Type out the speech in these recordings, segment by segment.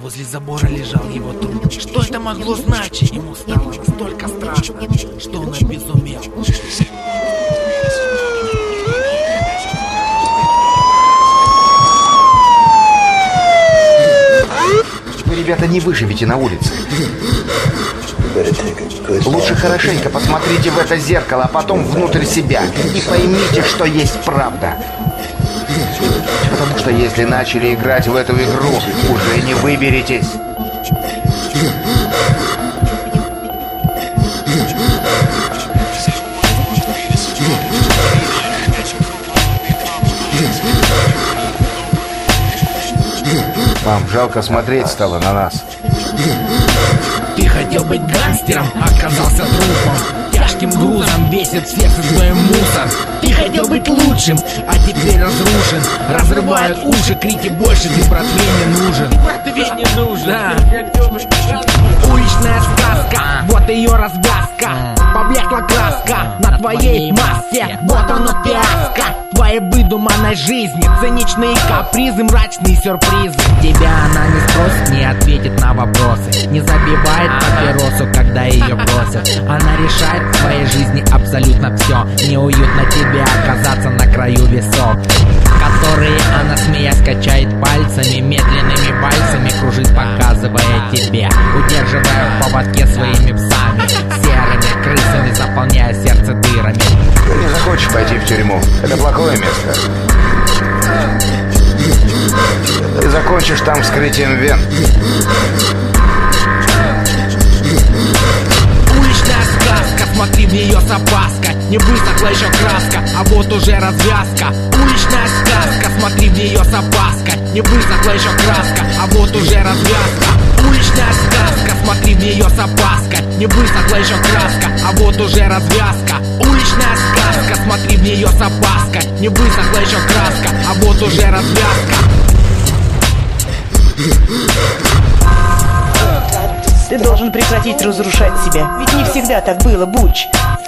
Возле забора лежал его труп. Что это могло значить? Ему стало настолько страшно, что он обезумел. Вы, ребята, не выживете на улице. Лучше хорошенько посмотрите в это зеркало, а потом внутрь себя. И поймите, что есть правда. Потому что если начали играть в эту игру, уже не выберетесь. Вам жалко смотреть стало на нас. Ты хотел быть гангстером, оказался трупом. Тяжким грузом весит в сердце твой мусор. Ты хотел быть лучшим, а теперь разрушен. Разрывают уши, крики больше, ты братве не нужен. Братве не нужен. Да. Уличная сказка, вот ее развязка. Поблекла краска на твоей маске. Вот оно фиаско твоей выдуманной жизни. Циничные капризы, мрачные сюрпризы. Тебя она не спросит, не ответит на вопросы. Не забивает папиросу, когда ее бросят. Она решает в своей жизни абсолютно все. Неуютно тебе оказаться на краю весов, которые она, смеясь, качает пальцами. Медленными пальцами кружит, показывая тебе. Удерживая в поводке своими псами, серыми крысами, заполняя сердце дырами. Ты не захочешь пойти в тюрьму. Это плохое место. Ты закончишь там вскрытием вен. Уличная сказка, смотри в нее с опаской. Не высохла еще краска, а вот уже развязка. Уличная сказка, смотри в нее с опаской. Не высохла еще краска, а вот уже развязка. Уличная сказка, смотри в нее с опаской. Не высохла еще краска, а вот уже развязка. Уличная сказка, смотри в нее с опаской. Не высохла еще краска, а вот уже развязка. Ты должен прекратить разрушать себя. Ведь не всегда так было, Буч.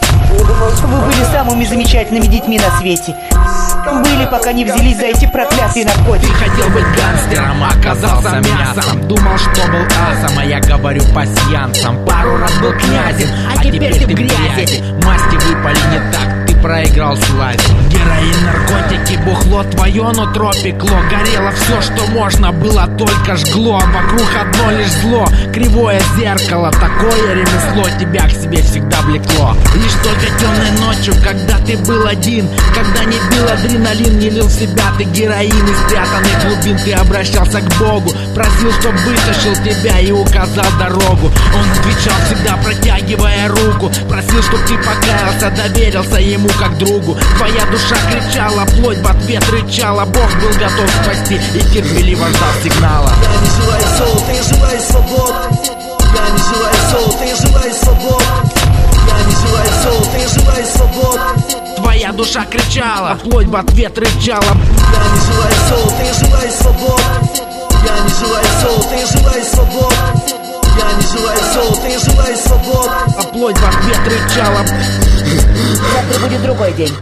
Вы были самыми замечательными детьми на свете. Были, пока не взялись за эти проклятые наркотики. Ты хотел быть гангстером, а оказался мясом. Думал, что был асом, а я говорю пасьянцем. Пару раз был князем, а теперь ты в грязи. Масти выпали не так, ты проиграл славе. Героин, наркотики, бухло, твое нутро пекло. Горело все, что можно было, только жгло. Вокруг одно лишь зло, кривое зеркало. Такое ремесло тебя к себе всегда влекло. Лишь только темной ночью, когда ты был один, когда не бил адреналин, не лил в себя ты героин. Из спрятанных глубин ты обращался к Богу, просил, чтоб вытащил тебя и указал дорогу. Он отвечал всегда, протягивая руку, просил, чтоб ты покаялся, доверился ему как другу. Твоя душа кричала, плоть в ответ рычала. Бог был готов спасти и терпеливо ждал сигнала. Я не желаю золота, я желаю свободы. Я не желаю золота, я желаю свободы. Я не желаю золота, я желаю свободы. Твоя душа кричала, плоть в ответ рычала. Я не желаю золота, я желаю свободы. Я не желаю золота, я желаю свободы. Я не желаю золота, я желаю свободы. А плоть в ответ рычала. Завтра будет другой день.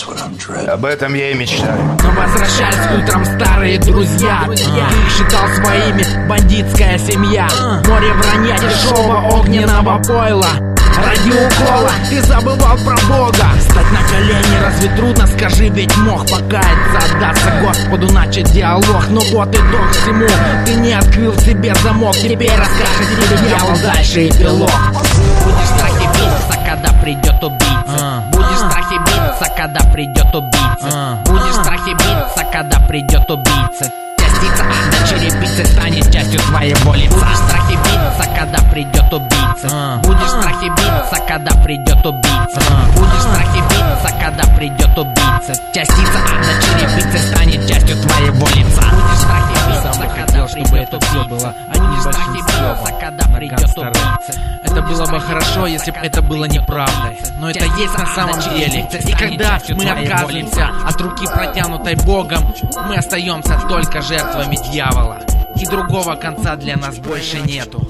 Об этом я и мечтаю. Но возвращались утром старые друзья. Ты их считал своими, бандитская семья. Море вранья, дешевого огненного пойла. Ради укола ты забывал про Бога. Встать на колени разве трудно, скажи, ведь мог покаяться, отдаться Господу, начать диалог. Но вот итог всему, ты не открыл себе замок. Теперь расскажет тебе дьявол дальше эпилог. Будешь в страхе биться, когда придет убийца. Будешь в страхе биться, когда придет убийца. Будешь в страхе биться, когда придет убийца. Частица ада черепицы станет частью твоего лица. Будешь в страхе биться, когда придет убийца. Будешь в страхе биться, когда придет убийца. Будешь в страхе биться, когда придет убийца. Частица ада черепицы станет частью твоего лица. Будешь в страхе биться, когда придет убийца. Будешь в страхе биться, когда придет убийца. Это было бы хорошо, если бы это было неправдой. Но это есть на самом деле. И когда мы отказываемся от руки, протянутой Богом, мы остаемся только жертвами дьявола. И другого конца для нас больше нету.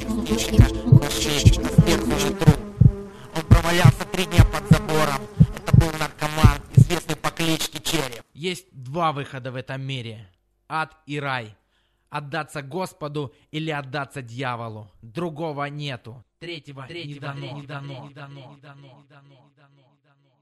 Он провалялся 3 дня под забором. Это был наркоман, известный по кличке Череп. Есть 2 выхода в этом мире: ад и рай. Отдаться Господу или отдаться дьяволу. Другого нету. Третьего не дано.